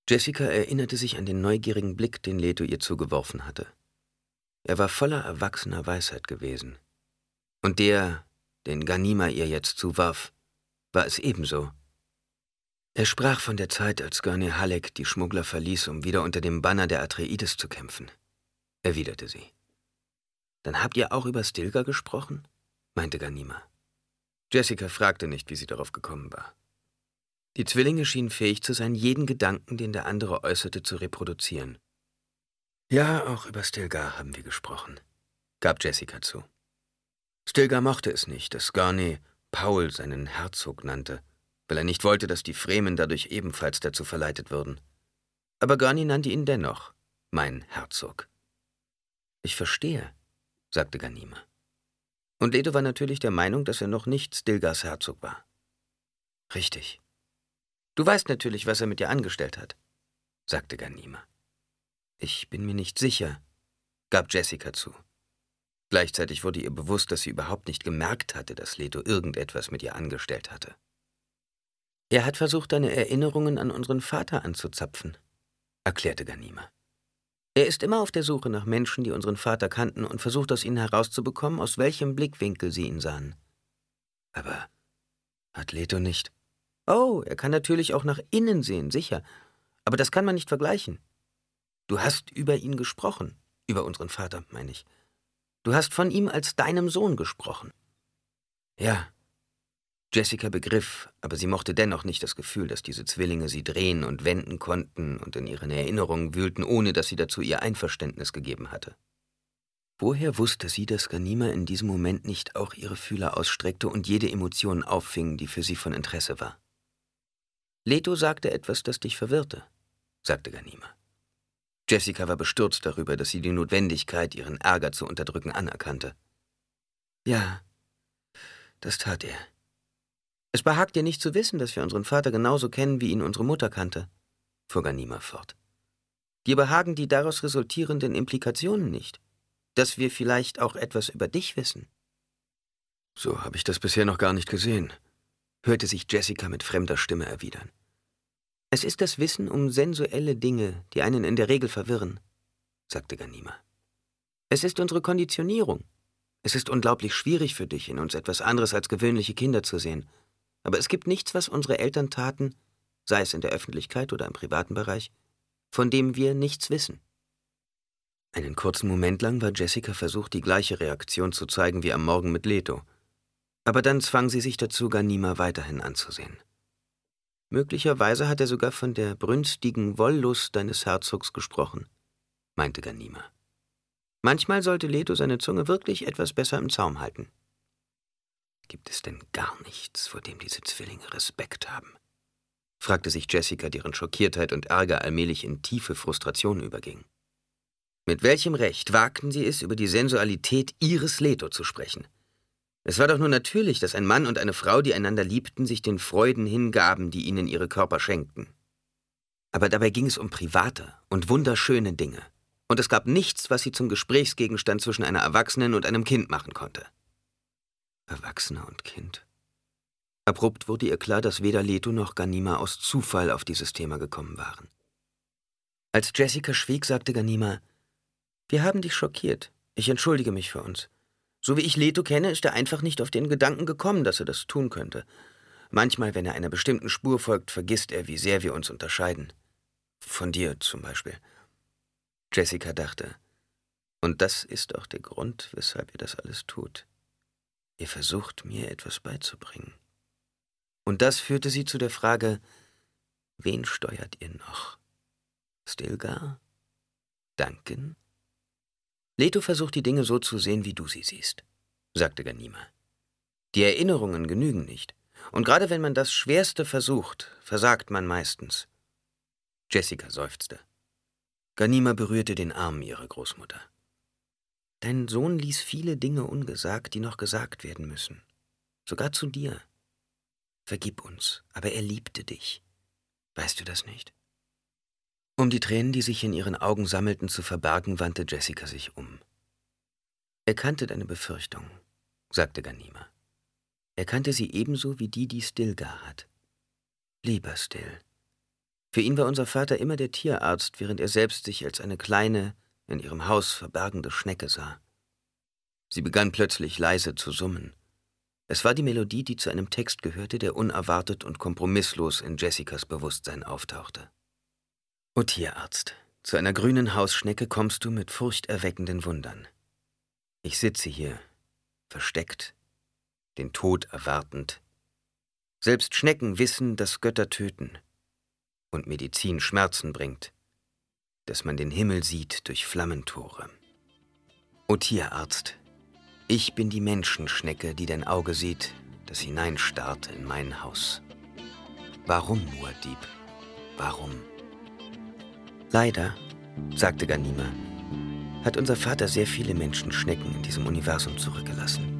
Jessica erinnerte sich an den neugierigen Blick, den Leto ihr zugeworfen hatte. Er war voller erwachsener Weisheit gewesen. Und der, den Ghanima ihr jetzt zuwarf, war es ebenso. Er sprach von der Zeit, als Gurney Halleck die Schmuggler verließ, um wieder unter dem Banner der Atreides zu kämpfen, erwiderte sie. »Dann habt ihr auch über Stilgar gesprochen?« meinte Ghanima. Jessica fragte nicht, wie sie darauf gekommen war. Die Zwillinge schienen fähig zu sein, jeden Gedanken, den der andere äußerte, zu reproduzieren. »Ja, auch über Stilgar haben wir gesprochen«, gab Jessica zu. Stilgar mochte es nicht, dass Gurney Paul seinen Herzog nannte, weil er nicht wollte, dass die Fremen dadurch ebenfalls dazu verleitet würden. Aber Gurney nannte ihn dennoch mein Herzog. »Ich verstehe«, sagte Ghanima. Und Leto war natürlich der Meinung, dass er noch nicht Stilgars Herzog war. »Richtig. Du weißt natürlich, was er mit dir angestellt hat«, sagte Ghanima. »Ich bin mir nicht sicher«, gab Jessica zu. Gleichzeitig wurde ihr bewusst, dass sie überhaupt nicht gemerkt hatte, dass Leto irgendetwas mit ihr angestellt hatte. »Er hat versucht, deine Erinnerungen an unseren Vater anzuzapfen«, erklärte Ghanima. »Er ist immer auf der Suche nach Menschen, die unseren Vater kannten, und versucht aus ihnen herauszubekommen, aus welchem Blickwinkel sie ihn sahen.« »Aber hat Leto nicht?« »Oh, er kann natürlich auch nach innen sehen, sicher. Aber das kann man nicht vergleichen. Du hast über ihn gesprochen, über unseren Vater, meine ich. Du hast von ihm als deinem Sohn gesprochen.« »Ja.« Jessica begriff, aber sie mochte dennoch nicht das Gefühl, dass diese Zwillinge sie drehen und wenden konnten und in ihren Erinnerungen wühlten, ohne dass sie dazu ihr Einverständnis gegeben hatte. Woher wusste sie, dass Ghanima in diesem Moment nicht auch ihre Fühler ausstreckte und jede Emotion auffing, die für sie von Interesse war? »Leto sagte etwas, das dich verwirrte«, sagte Ghanima. Jessica war bestürzt darüber, dass sie die Notwendigkeit, ihren Ärger zu unterdrücken, anerkannte. »Ja, das tat er. Es behagt dir nicht zu wissen, dass wir unseren Vater genauso kennen, wie ihn unsere Mutter kannte«, fuhr Ghanima fort. »Dir behagen die daraus resultierenden Implikationen nicht, dass wir vielleicht auch etwas über dich wissen.« »So habe ich das bisher noch gar nicht gesehen«, hörte sich Jessica mit fremder Stimme erwidern. »Es ist das Wissen um sensuelle Dinge, die einen in der Regel verwirren«, sagte Ghanima. »Es ist unsere Konditionierung. Es ist unglaublich schwierig für dich, in uns etwas anderes als gewöhnliche Kinder zu sehen. Aber es gibt nichts, was unsere Eltern taten, sei es in der Öffentlichkeit oder im privaten Bereich, von dem wir nichts wissen.« Einen kurzen Moment lang war Jessica versucht, die gleiche Reaktion zu zeigen wie am Morgen mit Leto. Aber dann zwang sie sich dazu, Ghanima weiterhin anzusehen. »Möglicherweise hat er sogar von der brünstigen Wollust deines Herzogs gesprochen«, meinte Ghanima. »Manchmal sollte Leto seine Zunge wirklich etwas besser im Zaum halten.« »Gibt es denn gar nichts, vor dem diese Zwillinge Respekt haben?«, fragte sich Jessica, deren Schockiertheit und Ärger allmählich in tiefe Frustration überging. Mit welchem Recht wagten sie es, über die Sensualität ihres Leto zu sprechen? Es war doch nur natürlich, dass ein Mann und eine Frau, die einander liebten, sich den Freuden hingaben, die ihnen ihre Körper schenkten. Aber dabei ging es um private und wunderschöne Dinge. Und es gab nichts, was sie zum Gesprächsgegenstand zwischen einer Erwachsenen und einem Kind machen konnte. Erwachsener und Kind. Abrupt wurde ihr klar, dass weder Leto noch Ghanima aus Zufall auf dieses Thema gekommen waren. Als Jessica schwieg, sagte Ghanima: »Wir haben dich schockiert. Ich entschuldige mich für uns. So wie ich Leto kenne, ist er einfach nicht auf den Gedanken gekommen, dass er das tun könnte. Manchmal, wenn er einer bestimmten Spur folgt, vergisst er, wie sehr wir uns unterscheiden. Von dir zum Beispiel.« Jessica dachte: »Und das ist auch der Grund, weshalb ihr das alles tut. Ihr versucht, mir etwas beizubringen.« Und das führte sie zu der Frage: »Wen steuert ihr noch? Stilgar? Duncan?« »Leto versucht, die Dinge so zu sehen, wie du sie siehst«, sagte Ghanima. »Die Erinnerungen genügen nicht. Und gerade wenn man das Schwerste versucht, versagt man meistens.« Jessica seufzte. Ghanima berührte den Arm ihrer Großmutter. »Dein Sohn ließ viele Dinge ungesagt, die noch gesagt werden müssen. Sogar zu dir. Vergib uns, aber er liebte dich. Weißt du das nicht?« Um die Tränen, die sich in ihren Augen sammelten, zu verbergen, wandte Jessica sich um. »Er kannte deine Befürchtung«, sagte Ghanima. »Er kannte sie ebenso wie die Stilgar hat. Lieber Still, Für ihn war unser Vater immer der Tierarzt, während er selbst sich als eine kleine, in ihrem Haus verbergende Schnecke sah. Sie begann plötzlich leise zu summen. Es war die Melodie, die zu einem Text gehörte, der unerwartet und kompromisslos in Jessicas Bewusstsein auftauchte. »O Tierarzt, zu einer grünen Hausschnecke kommst du mit furchterweckenden Wundern. Ich sitze hier, versteckt, den Tod erwartend. Selbst Schnecken wissen, dass Götter töten und Medizin Schmerzen bringt, dass man den Himmel sieht durch Flammentore. O Tierarzt, ich bin die Menschenschnecke, die dein Auge sieht, das hineinstarrt in mein Haus. Warum nur, Dieb? Warum?« »Leider«, sagte Ghanima, »hat unser Vater sehr viele Menschenschnecken in diesem Universum zurückgelassen.